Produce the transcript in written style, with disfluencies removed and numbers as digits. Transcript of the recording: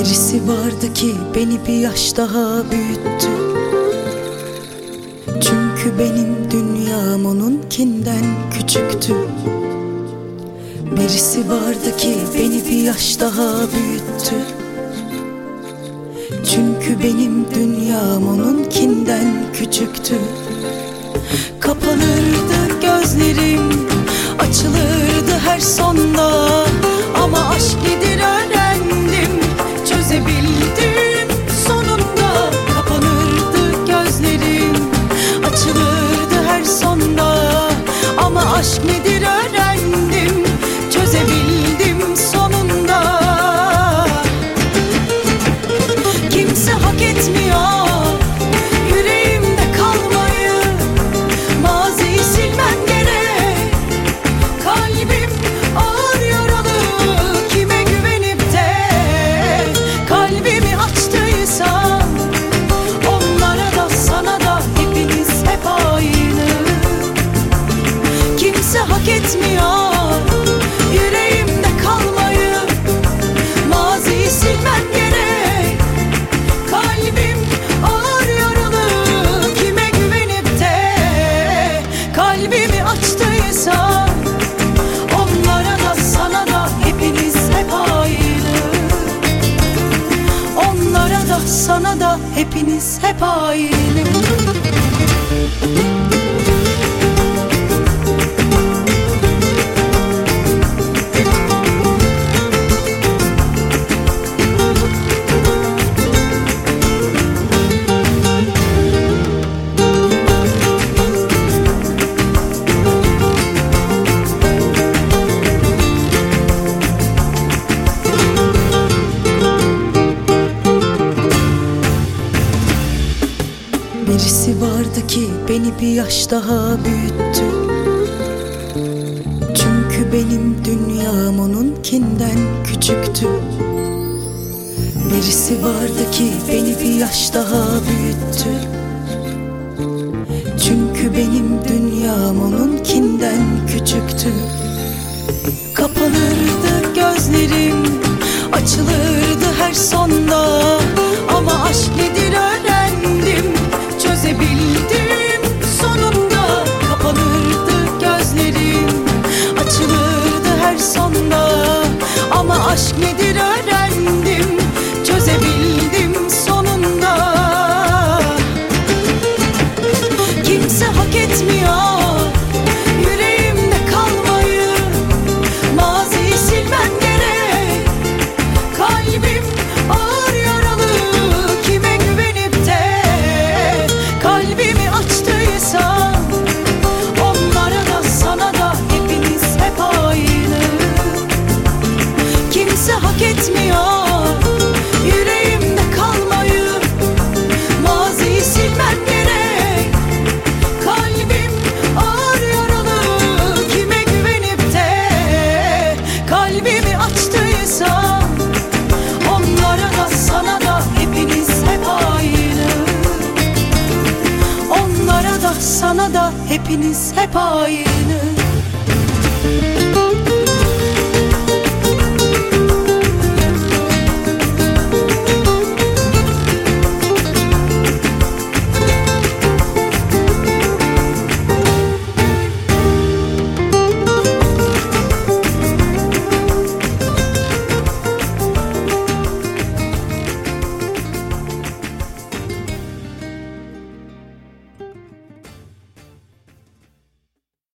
Birisi vardı ki beni bir yaş daha büyüttü. Çünkü benim dünyam onunkinden küçüktü. Birisi vardı ki beni bir yaş daha büyüttü. Çünkü benim dünyam onunkinden küçüktü. Kapanırdı gözlerim, açılırdı her sonda. Ama aşk nedir öğrendim, çözebildim sonunda. Kapanırdı gözlerim, açılırdı her sonda. Ama aşk nedir öğrendim, çözebildim sonunda. Kimse hak etmiyor yüreğimde kalmayı, maziyi silmen gerek. Kalbim ağır yaralı, kime güvenip de kalbimi açtıysa, onlara da sana da hepiniz hep aynı. Kimse hak etmiyor yüreğimde kalmayı, maziyi silmen gerek. Kalbim ağır yaralı, kime güvenip de kalbimi açtıysa, onlara da sana da hepiniz hep aynı. Onlara da sana da hepiniz hep aynı. Birisi vardı ki beni bir yaş daha büyüttü. Çünkü benim dünyam onunkinden küçüktü. Birisi vardı ki beni bir yaş daha büyüttü. Çünkü benim dünyam onunkinden küçüktü. Kapanırdı gözlerim, açılırdı her sonda. Ama aşk nedir öğrendim, çözebildim sonunda. Kapanırdı gözlerim, açılırdı her sonda. Ama aşk nedir öğrendim, çözebildim sonunda. Kimse hak etmiyor yüreğimde kalmayı, maziyi silmen gerek. Kalbim ağır yaralı, kime güvenip de kalbimi açtıysa, onlara da sana da hepiniz hep aynı. Kimse hak etmiyor yüreğimde kalmayı, maziyi silmen gerek. Kalbim ağır yaralı, kime güvenip de kalbimi açtıysa, onlara da sana da hepiniz hep aynı. Onlara da sana da hepiniz hep aynı.